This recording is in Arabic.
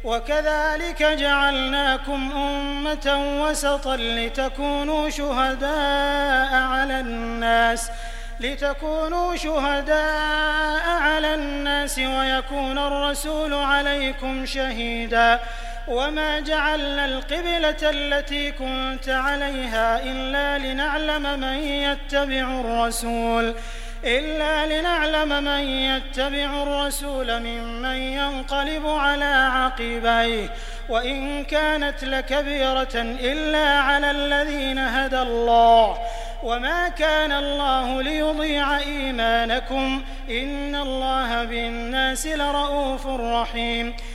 وكذلك جعلناكم أمة وسطا لتكونوا شهداء على الناس ويكون الرسول عليكم شهيدا وما جعلنا القبلة التي كنت عليها إلا لنعلم من يتبع الرسول ممن ينقلب على عقبيه وإن كانت لكبيرة إلا على الذين هدى الله وما كان الله ليضيع إيمانكم إن الله بالناس لرءوف رحيم